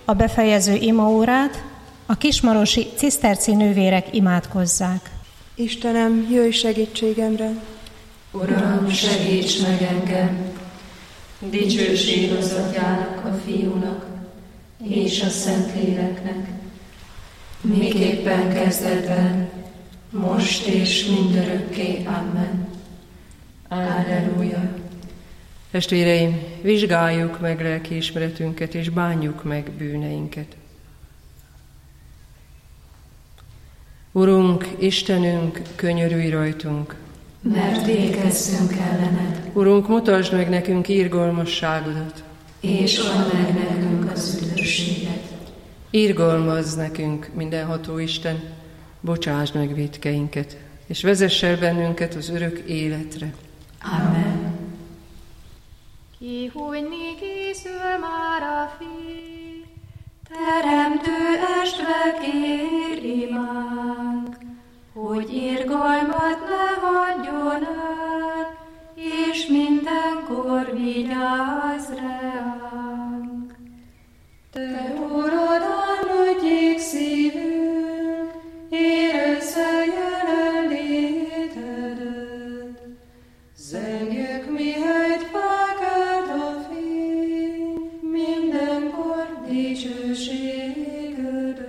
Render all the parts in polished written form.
a befejező imaórát a kismarosi ciszterci nővérek imádkozzák. Istenem, jöjj segítségemre! Uram, segíts meg engem! Dicsőség az Atyának, a Fiúnak és a Szentléleknek, miképpen kezdetben, most és mindörökké. Amen. Alleluja. Testvéreim, vizsgáljuk meg lelkiismeretünket, és bánjuk meg bűneinket. Urunk, Istenünk, könyörülj rajtunk, mert végezzünk ellened. Urunk, mutasd meg nekünk irgalmasságodat, és add meg nekünk az üdvösséget. Irgalmazz nekünk, mindenható Isten, bocsásd meg vétkeinket, és vezess el bennünket az örök életre. Amen. Kihújni készül már a fény, Teremtő estve kér imánk, hogy irgalmat ne hagyjon el, és mindenkor vigyázz ránk. Te, Uradán, nagy jégszívünk, érezze jelenlétedet, zengjük mihelyt felkelt a fény, mindenkor dicsőségedet.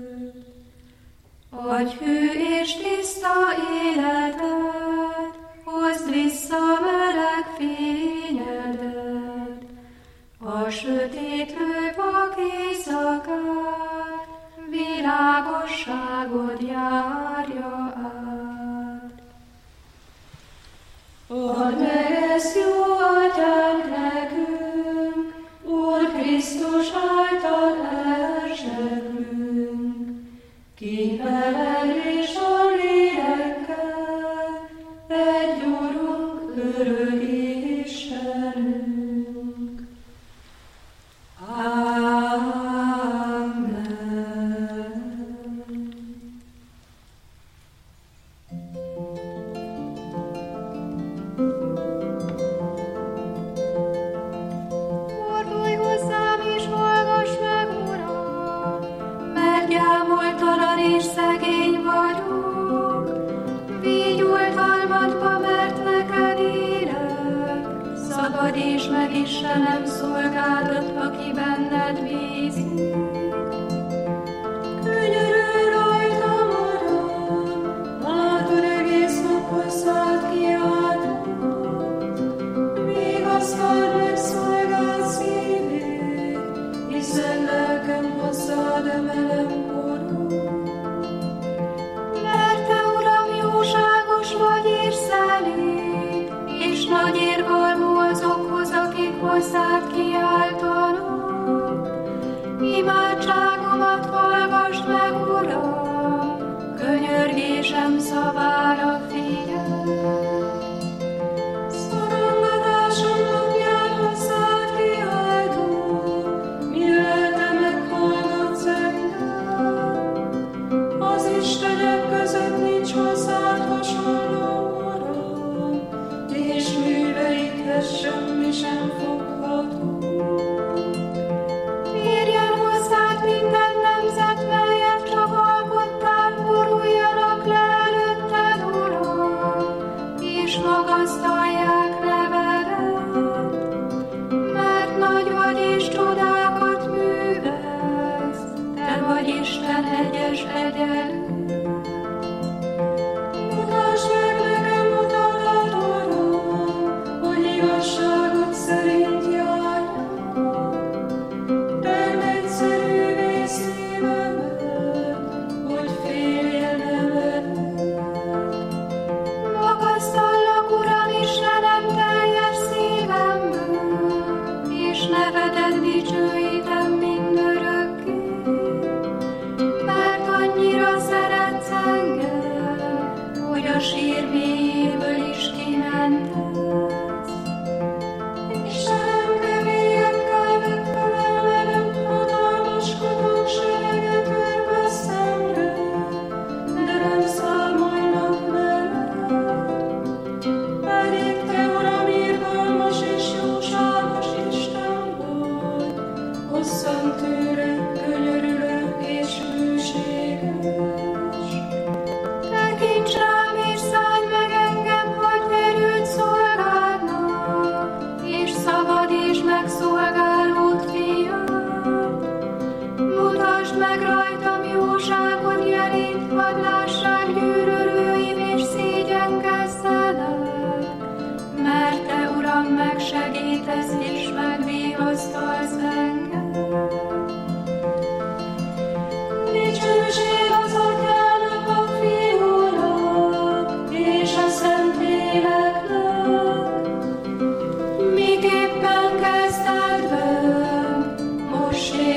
Adj hű és tiszta életet, hozd vissza meleg fényedet, a sötétlő vak éjszakát, világosságod járja át. Add meg ezt, jó Atyánk, nekünk, Úr Krisztus által elzsegünk, ki veled és a lélekkel, egy Urunk, örök Istenünk. Amen. fordulj hozzám és hallgass meg, Uram, Mert gyámoltalan és szegény vagyok, vígyultalmatba, mert neked élek. Szabadíts meg, Istenem, szolgádat, aki benned bízik. Könyörülj rajtam, Uram, látod, egész nap hozzád kiáltott. Vigasztald meg szolgád szívét, hiszen lelkem hozzád emelem korod. Mert te, Uram, jóságos vagy és szelíd, és nagy irgalmú azokhoz, akik hozzád kiáltanak. Imádságomat hallgassd meg, Uram, könyörgésem szavára figyelj. Szorongatásom napján hozzád kiáltok, mi lelke meghallgatsz engem. Az istenek között nincs hozzád hasonló, Uram, és műveidhez semmi sem fogható. Érjen hozzád minden nemzet, melyet csak alkottál, boruljanak le előtted, Uram.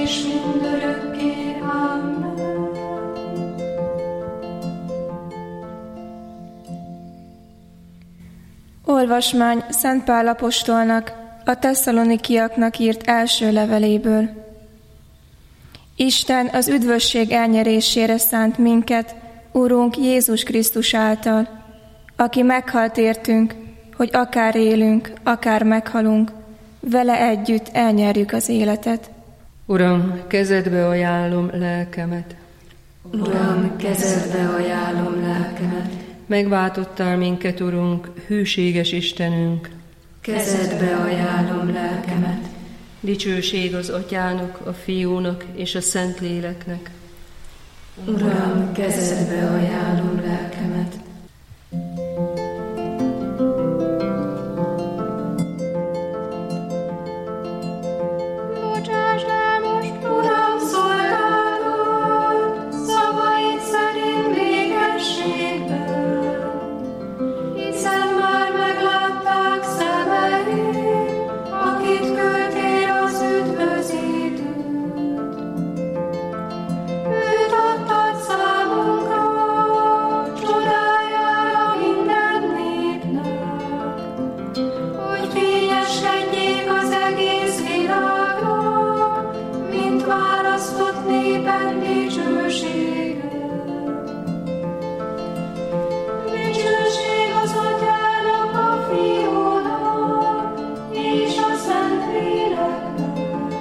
és mindörökké. Amen. Olvasmány Szent Pál apostolnak a Tesszalonikiaknak írt első leveléből. Isten az üdvösség elnyerésére szánt minket, Urunk Jézus Krisztus által, aki meghalt értünk, hogy akár élünk, akár meghalunk, vele együtt elnyerjük az életet. Uram, kezedbe ajánlom lelkemet. Uram, kezedbe ajánlom lelkemet. Megváltottál minket, Urunk, hűséges Istenünk. Kezedbe ajánlom lelkemet. Dicsőség az Atyának, a Fiúnak és a Szentléleknek. Uram, kezedbe ajánlom lelkemet. Bocsásd el most, Uram, szolgálod, szavaid szerint végességben, hiszen már meglátták szemeid, akit küldtél az üdvözítőt. Őt adtad számunkra, csodájára minden népnek, hogy fényeskedjék az egész világnak, mint választott népen dicsősége. Dicsőség az Atyának, a Fiúnak és a Szentléleknek,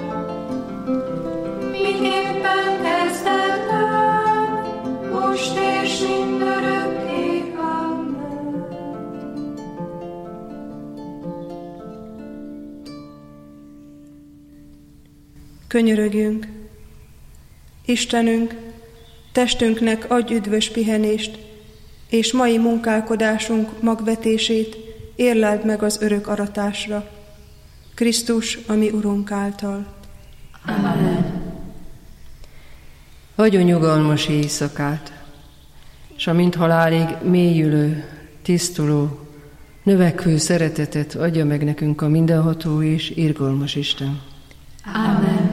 miképpen kezdetben, most és mindörökké. Amen. Könyörögjünk! Istenünk, testünknek adj üdvös pihenést, és mai munkálkodásunk magvetését érleld meg az örök aratásra. Krisztus, a mi Urunk által. Amen. Adjon nyugalmas éjszakát, s a mint halálig mélyülő, tisztuló, növekvő szeretetet adja meg nekünk a mindenható és irgalmas Isten. Amen.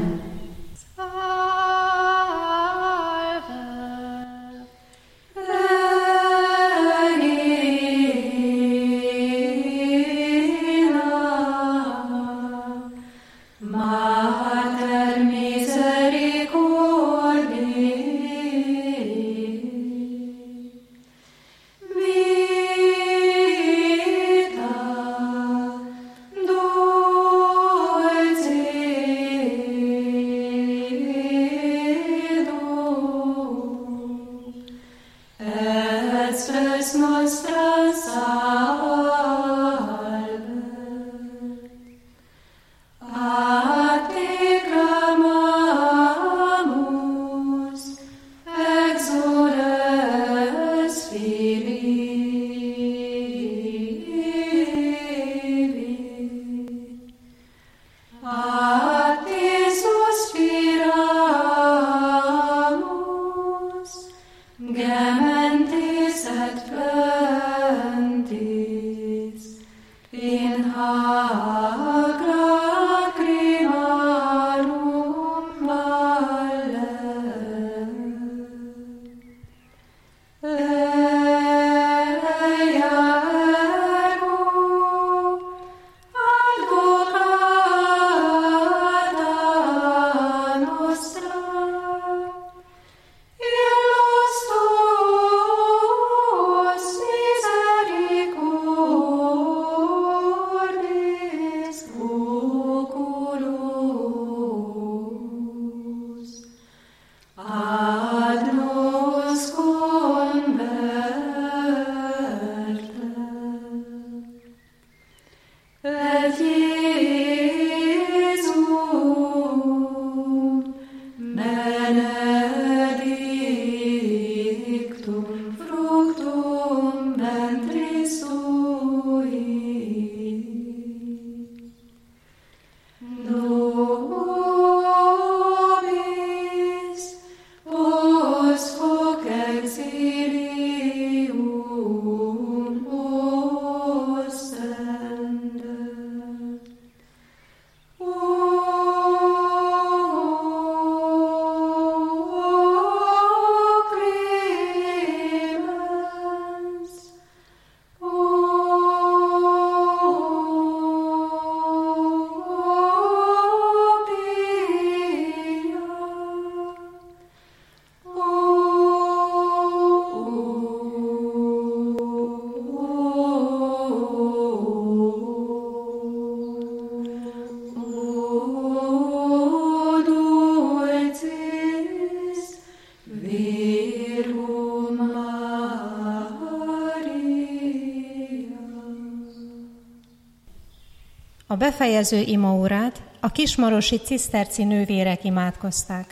A befejező imaórát a kismarosi ciszterci nővérek imádkozták.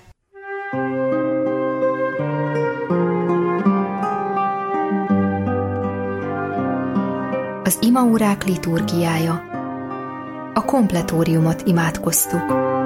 Az imaórák liturgiája. A kompletóriumot imádkoztuk.